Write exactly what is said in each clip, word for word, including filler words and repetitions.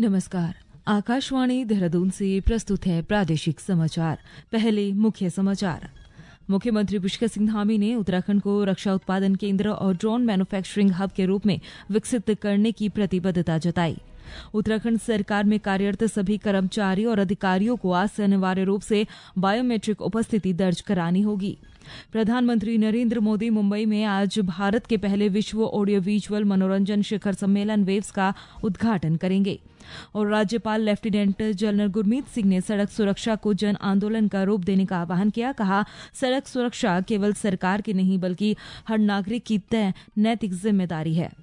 नमस्कार। आकाशवाणी देहरादून से प्रस्तुत है प्रादेशिक समाचार। पहले मुख्य समाचार। मुख्यमंत्री पुष्कर सिंह धामी ने उत्तराखंड को रक्षा उत्पादन केंद्र और ड्रोन मैन्युफैक्चरिंग हब के रूप में विकसित करने की प्रतिबद्धता जताई। उत्तराखंड सरकार में कार्यरत सभी कर्मचारी और अधिकारियों को आज से अनिवार्य रूप से बायोमेट्रिक उपस्थिति दर्ज करानी होगी। प्रधानमंत्री नरेंद्र मोदी मुंबई में आज भारत के पहले विश्व ऑडियो विजुअल मनोरंजन शिखर सम्मेलन वेव्स का उद्घाटन करेंगे। और राज्यपाल लेफ्टिनेंट जनरल गुरमीत सिंह ने सड़क सुरक्षा को जन आंदोलन का रूप देने का आह्वान किया। कहा, सड़क सुरक्षा केवल सरकार की नहीं बल्कि हर नागरिक की तय नैतिक जिम्मेदारी है।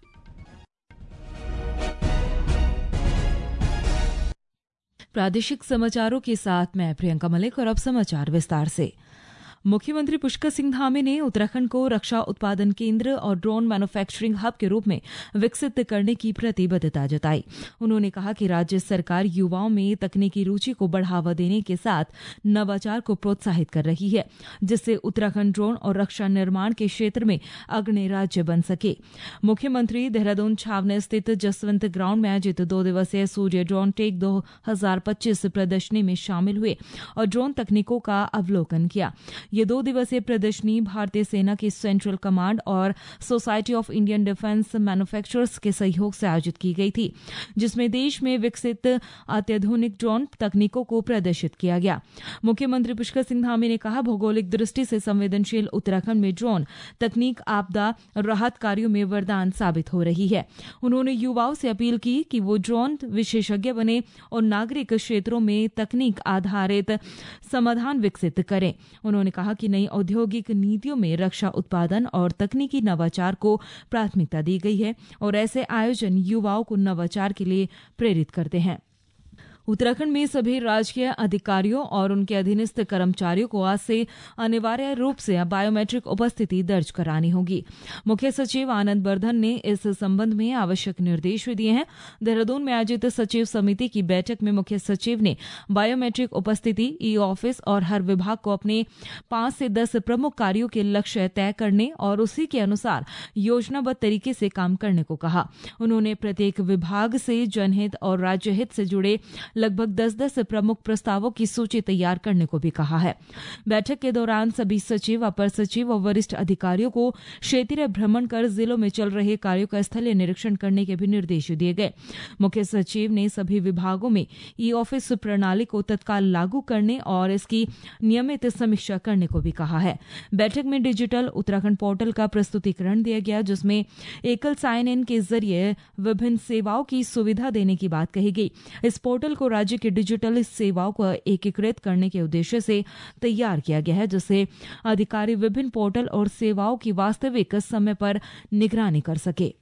प्रादेशिक समाचारों के साथ मैं प्रियंका मलिक और अब समाचार विस्तार से। मुख्यमंत्री पुष्कर सिंह धामी ने उत्तराखंड को रक्षा उत्पादन केंद्र और ड्रोन मैन्युफैक्चरिंग हब के रूप में विकसित करने की प्रतिबद्धता जताई। उन्होंने कहा कि राज्य सरकार युवाओं में तकनीकी रुचि को बढ़ावा देने के साथ नवाचार को प्रोत्साहित कर रही है, जिससे उत्तराखंड ड्रोन और रक्षा निर्माण के क्षेत्र में अग्रणी राज्य बन सके। मुख्यमंत्री देहरादून छावनी स्थित जसवंत ग्राउंड में आयोजित दो दिवसीय सूर्य ड्रोन टेक दो हजार पच्चीस प्रदर्शनी में शामिल हुए और ड्रोन तकनीकों का अवलोकन किया। ये दो दिवसीय प्रदर्शनी भारतीय सेना की सेंट्रल कमांड और society of Indian defence manufacturers के सहयोग से आयोजित की गई थी, जिसमें देश में विकसित अत्याधुनिक ड्रोन तकनीकों को प्रदर्शित किया गया। मुख्यमंत्री पुष्कर सिंह धामी ने कहा, भौगोलिक दृष्टि से संवेदनशील उत्तराखंड में ड्रोन तकनीक आपदा राहत कार्यों में वरदान साबित हो रही है। उन्होंने युवाओं से अपील की कि वो ड्रोन विशेषज्ञ बने और नागरिक क्षेत्रों में तकनीक आधारित समाधान विकसित करें। उन्होंने कहा कि नई औद्योगिक नीतियों में रक्षा उत्पादन और तकनीकी नवाचार को प्राथमिकता दी गई है और ऐसे आयोजन युवाओं को नवाचार के लिए प्रेरित करते हैं। उत्तराखंड में सभी राजकीय अधिकारियों और उनके अधीनस्थ कर्मचारियों को आज से अनिवार्य रूप से बायोमेट्रिक उपस्थिति दर्ज करानी होगी। मुख्य सचिव आनंद वर्धन ने इस संबंध में आवश्यक निर्देश दिए हैं। देहरादून में आयोजित सचिव समिति की बैठक में मुख्य सचिव ने बायोमेट्रिक उपस्थिति, ई ऑफिस और हर विभाग को अपने पांच से दस प्रमुख कार्यों के लक्ष्य तय करने और उसी के अनुसार योजनाबद्ध तरीके से काम करने को कहा। उन्होंने प्रत्येक विभाग से जनहित और राज्य हित से जुड़े लगभग दस दस प्रमुख प्रस्तावों की सूची तैयार करने को भी कहा है। बैठक के दौरान सभी सचिव, अपर सचिव और वरिष्ठ अधिकारियों को क्षेत्रीय भ्रमण कर जिलों में चल रहे कार्यों का स्थलीय निरीक्षण करने के भी निर्देश दिए गए। मुख्य सचिव ने सभी विभागों में ई ऑफिस प्रणाली को तत्काल लागू करने और इसकी नियमित समीक्षा करने को भी कहा है। बैठक में डिजिटल उत्तराखंड पोर्टल का प्रस्तुतिकरण दिया गया, जिसमें एकल साइन इन के जरिए विभिन्न सेवाओं की सुविधा देने की बात कही गई। इस पोर्टल को राज्य की डिजिटल सेवाओं को एकीकृत करने के उद्देश्य से तैयार किया गया है, जिससे अधिकारी विभिन्न पोर्टल और सेवाओं की वास्तविक समय पर निगरानी कर सके।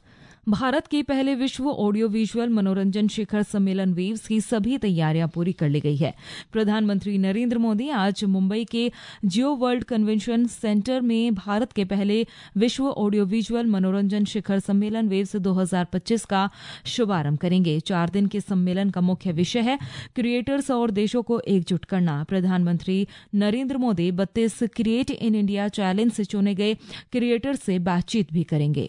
भारत के पहले विश्व ऑडियो विजुअल मनोरंजन शिखर सम्मेलन वेव्स की सभी तैयारियां पूरी कर ली गई है। प्रधानमंत्री नरेंद्र मोदी आज मुंबई के जियो वर्ल्ड कन्वेंशन सेंटर में भारत के पहले विश्व ऑडियो विजुअल मनोरंजन शिखर सम्मेलन वेव्स दो हजार पच्चीस का शुभारंभ करेंगे। चार दिन के सम्मेलन का मुख्य विषय है क्रिएटर्स और देशों को एकजुट करना। प्रधानमंत्री नरेंद्र मोदी बत्तीस क्रिएट इन इंडिया चैलेंज से चुने गए क्रिएटर्स से बातचीत भी करेंगे।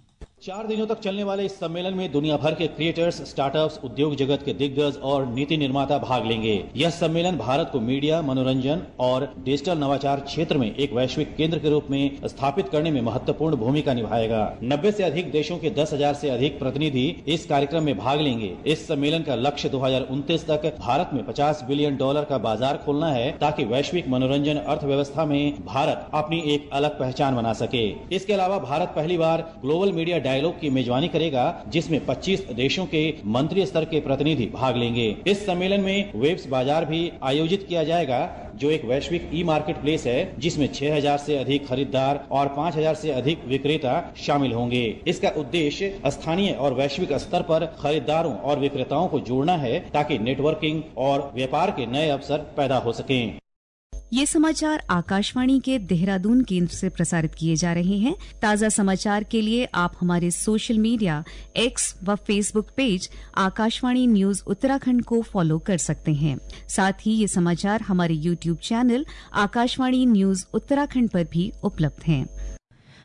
चार दिनों तक चलने वाले इस सम्मेलन में दुनिया भर के क्रिएटर्स, स्टार्टअप्स, उद्योग जगत के दिग्गज और नीति निर्माता भाग लेंगे। यह सम्मेलन भारत को मीडिया, मनोरंजन और डिजिटल नवाचार क्षेत्र में एक वैश्विक केंद्र के रूप में स्थापित करने में महत्वपूर्ण भूमिका निभाएगा। नब्बे से अधिक देशों के दस हजार से अधिक प्रतिनिधि इस कार्यक्रम में भाग लेंगे। इस सम्मेलन का लक्ष्य दो हजार उनतीस तक भारत में पचास बिलियन डॉलर का बाजार खोलना है, ताकि वैश्विक मनोरंजन अर्थव्यवस्था में भारत अपनी एक अलग पहचान बना सके। इसके अलावा भारत पहली बार ग्लोबल मीडिया डायलॉग की मेजबानी करेगा, जिसमें पच्चीस देशों के मंत्री स्तर के प्रतिनिधि भाग लेंगे। इस सम्मेलन में वेब्स बाजार भी आयोजित किया जाएगा, जो एक वैश्विक ई मार्केट प्लेस है, जिसमें छह हजार से अधिक खरीदार और पाँच हजार से अधिक विक्रेता शामिल होंगे। इसका उद्देश्य स्थानीय और वैश्विक स्तर पर खरीदारों और विक्रेताओं को जोड़ना है, ताकि नेटवर्किंग और व्यापार के नए अवसर पैदा हो सकें। ये समाचार आकाशवाणी के देहरादून केंद्र से प्रसारित किए जा रहे हैं। ताज़ा समाचार के लिए आप हमारे सोशल मीडिया एक्स व Facebook page Akashvani news Uttarakhand को फॉलो कर सकते हैं। साथ ही ये समाचार हमारे YouTube channel Akashvani news Uttarakhand पर भी उपलब्ध हैं।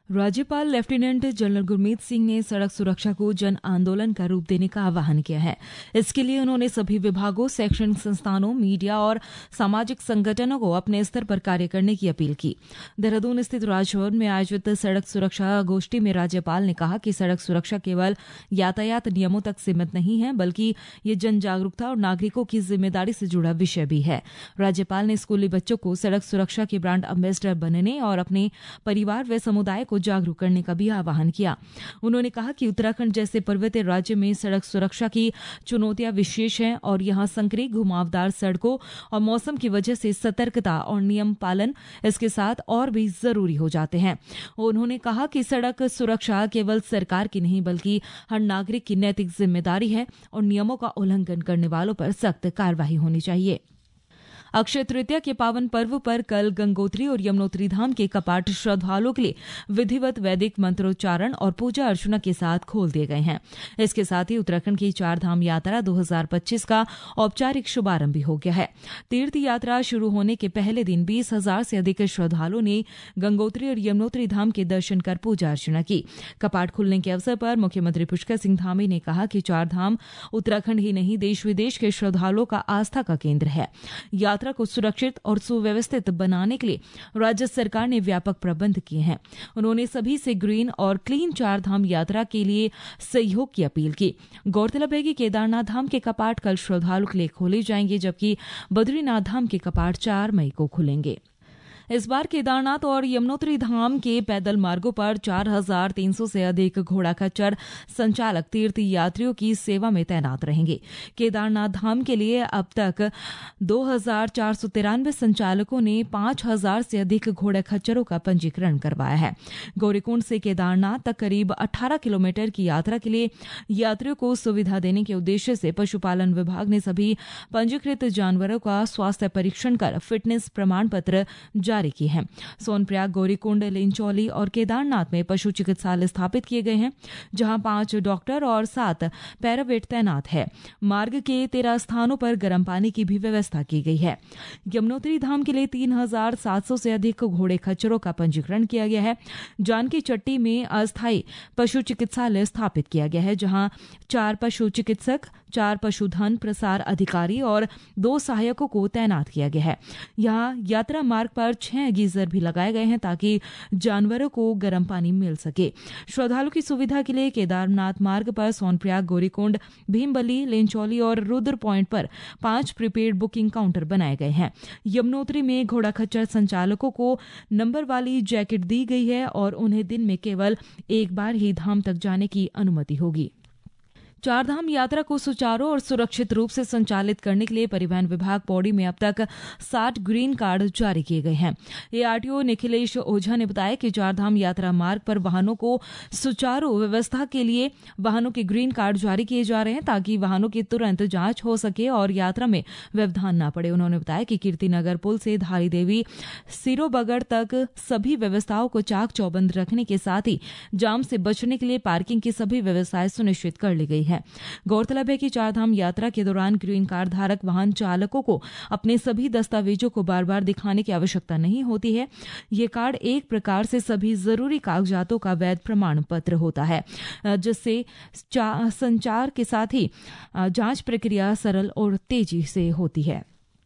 राज्यपाल लेफ्टिनेंट जनरल गुरमीत सिंह ने सड़क सुरक्षा को जन आंदोलन का रूप देने का आह्वान किया है। इसके लिए उन्होंने सभी विभागों, शैक्षणिक संस्थानों, मीडिया और सामाजिक संगठनों को अपने स्तर पर कार्य करने की अपील की। देहरादून स्थित राजभवन में आयोजित सड़क सुरक्षा गोष्ठी में राज्यपाल ने कहा कि सड़क सुरक्षा केवल यातायात नियमों तक सीमित नहीं है, बल्कि ये जन जागरूकता और नागरिकों की जिम्मेदारी से जुड़ा विषय भी है। राज्यपाल ने स्कूली बच्चों को सड़क सुरक्षा के ब्रांड एम्बेसडर बनने और अपने परिवार व समुदाय को जागरूक करने का भी आह्वान किया। उन्होंने कहा कि उत्तराखंड जैसे पर्वतीय राज्य में सड़क सुरक्षा की चुनौतियां विशेष हैं और यहां संकरी, घुमावदार सड़कों और मौसम की वजह से सतर्कता और नियम पालन इसके साथ और भी जरूरी हो जाते हैं। उन्होंने कहा कि सड़क सुरक्षा केवल सरकार की नहीं बल्कि हर नागरिक की नैतिक जिम्मेदारी है और नियमों का उल्लंघन करने वालों पर सख्त कार्रवाई होनी चाहिए। अक्षय तृतीया के पावन पर्व पर कल गंगोत्री और यमुनोत्री धाम के कपाट श्रद्धालुओं के लिए विधिवत वैदिक मंत्रोच्चारण और पूजा अर्चना के साथ खोल दिए गए हैं। इसके साथ ही उत्तराखंड की चार धाम यात्रा दो हज़ार पच्चीस का औपचारिक शुभारंभ भी हो गया है। तीर्थ यात्रा शुरू होने के पहले दिन बीस हजार से अधिक श्रद्धालुओं ने गंगोत्री और यमुनोत्री धाम के दर्शन कर पूजा अर्चना की। कपाट खुलने के अवसर पर मुख्यमंत्री पुष्कर सिंह धामी ने कहा कि चार धाम उत्तराखंड ही नहीं देश विदेश के श्रद्धालुओं का आस्था का केंद्र है। यात्रा को सुरक्षित और सुव्यवस्थित बनाने के लिए राज्य सरकार ने व्यापक प्रबंध किए हैं। उन्होंने सभी से ग्रीन और क्लीन चार धाम यात्रा के लिए सहयोग की अपील की। गौरतलब है कि केदारनाथ धाम के कपाट कल श्रद्धालुओं के लिए खोले जाएंगे, जबकि बद्रीनाथ धाम के कपाट चार मई को खुलेंगे। इस बार केदारनाथ और यमुनोत्री धाम के पैदल मार्गों पर चार हजार तीन सौ से अधिक घोड़ा खच्चर संचालक तीर्थ यात्रियों की सेवा में तैनात रहेंगे। केदारनाथ धाम के लिए अब तक दो हजार चार सौ तिरानवे संचालकों ने पांच हजार से अधिक घोड़े खच्चरों का पंजीकरण करवाया है। गौरीकुंड से केदारनाथ तक करीब अठारह किलोमीटर की यात्रा के लिए यात्रियों को सुविधा देने के उद्देश्य से पशुपालन विभाग ने सभी पंजीकृत जानवरों का स्वास्थ्य परीक्षण कर फिटनेस प्रमाण पत्र जारी की है। सोनप्रयाग, गौरीकुंड, लिंचौली और केदारनाथ में पशु चिकित्सालय स्थापित किए गए हैं, जहां पांच डॉक्टर और सात पैरावेट तैनात है। मार्ग के तेरह स्थानों पर गर्म पानी की भी व्यवस्था की गई है। यमुनोत्री धाम के लिए तीन हजार सात सौ से अधिक घोड़े खच्चरों का पंजीकरण किया गया है। जानकी चट्टी में अस्थायी पशु चिकित्सालय स्थापित किया गया है, जहां चार पशु चिकित्सक, चार पशुधन प्रसार अधिकारी और दो सहायकों को तैनात किया गया है। यहाँ यात्रा मार्ग पर छह गीजर भी लगाए गए हैं ताकि जानवरों को गर्म पानी मिल सके। श्रद्धालुओं की सुविधा के लिए केदारनाथ मार्ग पर सोनप्रयाग, गौरीकुंड, भीमबली, लिंचौली और रुद्र पॉइंट पर पांच प्रीपेड बुकिंग काउंटर बनाए गए हैं। यमुनोत्री में घोड़ा खच्चर संचालकों को नंबर वाली जैकेट दी गई है और उन्हें दिन में केवल एक बार ही धाम तक जाने की अनुमति होगी। चारधाम यात्रा को सुचारू और सुरक्षित रूप से संचालित करने के लिए परिवहन विभाग पौड़ी में अब तक साठ ग्रीन कार्ड जारी किए गए हैं। एआरटीओ निखिलेश ओझा ने बताया कि चारधाम यात्रा मार्ग पर वाहनों को सुचारू व्यवस्था के लिए वाहनों के ग्रीन कार्ड जारी किए जा रहे हैं ताकि वाहनों की तुरंत जांच हो सके और यात्रा में व्यवधान न पड़े। उन्होंने बताया कि कीर्तिनगर पुल से धारी देवी सिरोबगड़ तक सभी व्यवस्थाओं को चाक चौबंद रखने के साथ ही जाम से बचने के लिए पार्किंग की सभी व्यवस्थाएं सुनिश्चित कर ली गई है। गौरतलब है कि चारधाम यात्रा के दौरान ग्रीन कार्ड धारक वाहन चालकों को अपने सभी दस्तावेजों को बार बार दिखाने की आवश्यकता नहीं होती है। ये कार्ड एक प्रकार से सभी जरूरी कागजातों का वैध प्रमाण पत्र होता है, जिससे संचार के साथ ही जांच प्रक्रिया सरल और तेजी से होती है।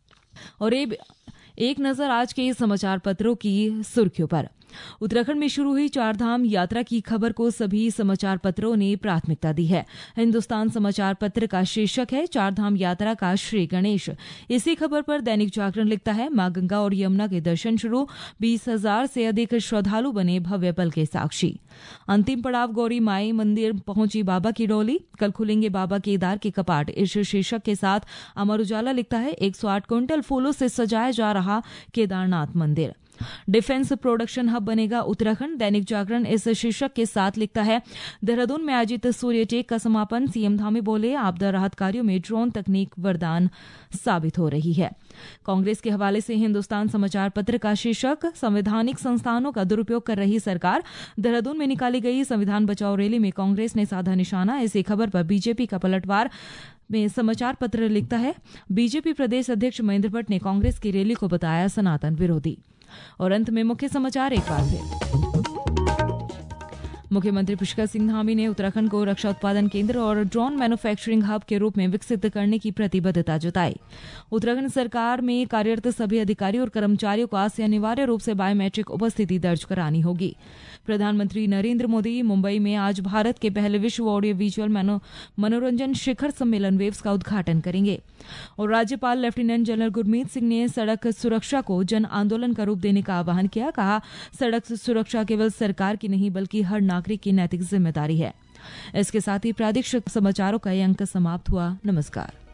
और एक नजर आज के समाचार पत्रों की सुर्खियों पर। उत्तराखंड में शुरू हुई चारधाम यात्रा की खबर को सभी समाचार पत्रों ने प्राथमिकता दी है। हिंदुस्तान समाचार पत्र का शीर्षक है चारधाम यात्रा का श्री गणेश। इसी खबर पर दैनिक जागरण लिखता है मां गंगा और यमुना के दर्शन शुरू, बीस हजार से अधिक श्रद्धालु बने भव्य पल के साक्षी। अंतिम पड़ाव गौरी माई मंदिर पहुंची बाबा की डोली, कल खुलेंगे बाबा केदार के कपाट। इस शीर्षक के साथ अमर उजाला लिखता है एक सौ आठ क्विंटल फूलों से सजाया जा रहा केदारनाथ मंदिर। डिफेंस प्रोडक्शन हब बनेगा उत्तराखंड। दैनिक जागरण इस शीर्षक के साथ लिखता है देहरादून में आयोजित सूर्य टेक का समापन, सीएम धामी बोले आपदा राहत कार्यों में ड्रोन तकनीक वरदान साबित हो रही है। कांग्रेस के हवाले से हिंदुस्तान समाचार पत्र का शीर्षक संवैधानिक संस्थानों का दुरुपयोग कर रही सरकार। देहरादून में निकाली गई संविधान बचाओ रैली में कांग्रेस ने साधा निशाना। इसी खबर पर बीजेपी का पलटवार में समाचार पत्र लिखता है बीजेपी प्रदेश अध्यक्ष महेंद्र भट्ट ने कांग्रेस की रैली को बताया सनातन विरोधी। और अंत में मुख्य समाचार एक बार फिर। मुख्यमंत्री पुष्कर सिंह धामी ने उत्तराखंड को रक्षा उत्पादन केंद्र और ड्रोन मैन्युफैक्चरिंग हब के रूप में विकसित करने की प्रतिबद्धता जताई। उत्तराखंड सरकार में कार्यरत सभी अधिकारियों और कर्मचारियों को आज से अनिवार्य रूप से बायोमेट्रिक उपस्थिति दर्ज करानी होगी। प्रधानमंत्री नरेंद्र मोदी मुंबई में आज भारत के पहले विश्व ऑडियो विजुअल मनोरंजन शिखर सम्मेलन वेव्स का उद्घाटन करेंगे। और राज्यपाल लेफ्टिनेंट जनरल गुरमीत सिंह ने सड़क सुरक्षा को जन आंदोलन का रूप देने का आह्वान किया। कहा, सड़क सुरक्षा केवल सरकार की नहीं बल्कि हर नागरिक की नैतिक जिम्मेदारी है। इसके साथ ही प्रादेशिक समाचारों का ये अंक समाप्त हुआ। नमस्कार।